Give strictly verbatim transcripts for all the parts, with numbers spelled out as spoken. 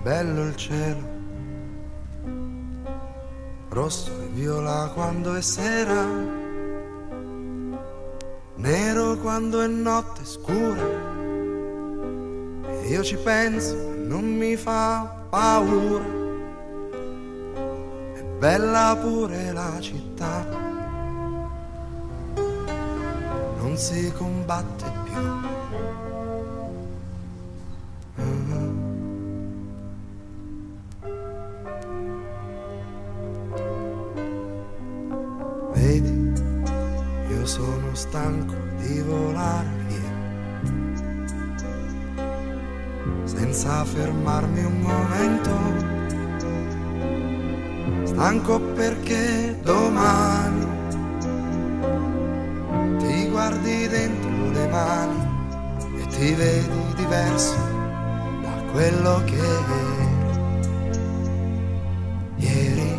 bello il cielo, rosso e viola quando è sera, nero quando è notte scura, e io ci penso e non mi fa paura. È bella pure la città, non si combatte più. Mm-hmm. Vedi, io sono stanco di volare via, senza fermarmi un momento, stanco perché domani ti guardi dentro le mani e ti vedi diverso da quello che eri ieri.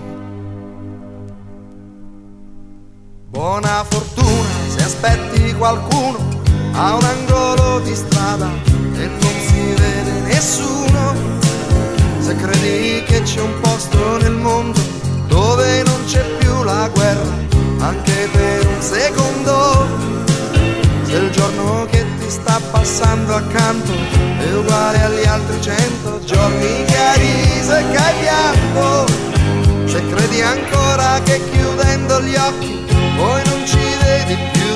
Buona fortuna se aspetti qualcuno a un angolo di strada e non si vede nessuno, se credi che c'è un posto nel mondo dove non c'è più la guerra anche per un secondo, se il giorno che ti sta passando accanto è uguale agli altri cento giorni che hai riso e che hai pianto, se credi ancora che chiudendo gli occhi poi non ci vedi più.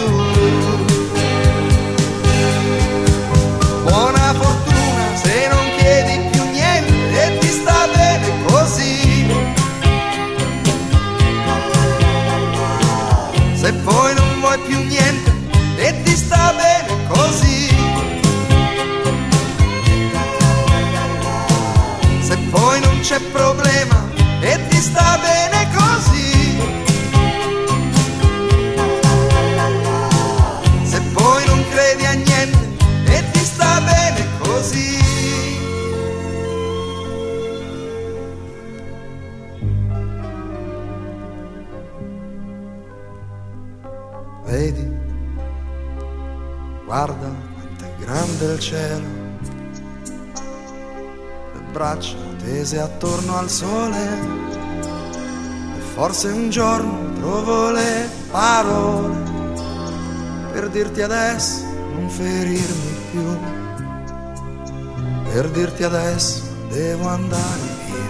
Buona fortuna se non chiedi più niente e ti sta bene così, se poi non vuoi più niente e ti sta bene così, se poi non c'è problema e ti sta bene così, se poi non credi a niente e ti sta bene così. Vedi, guarda quanto è grande il cielo, le braccia tese attorno al sole, e forse un giorno trovo le parole per dirti adesso non ferirmi più, per dirti adesso devo andare via.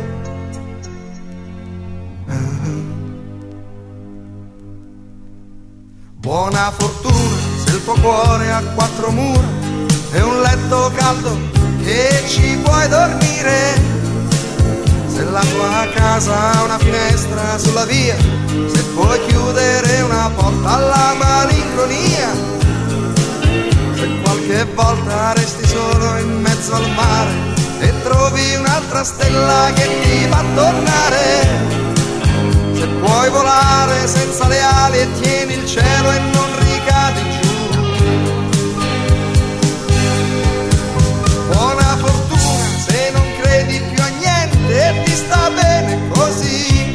Buona fortuna se il tuo cuore ha quattro mura e un letto caldo che ci puoi dormire, se la tua casa ha una finestra sulla via, se puoi chiudere una porta alla malinconia, se qualche volta resti solo in mezzo al mare e trovi un'altra stella che ti fa tornare, se puoi volare senza le ali e tieni il cielo e non ricadi giù. Buona fortuna se non credi più a niente e ti sta bene così,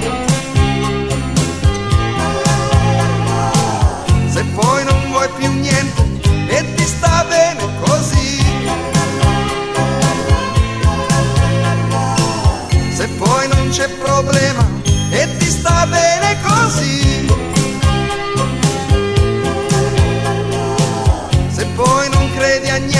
se poi non vuoi più niente e ti sta bene così, se poi non c'è problema e ti sta bene così, se poi non credi a niente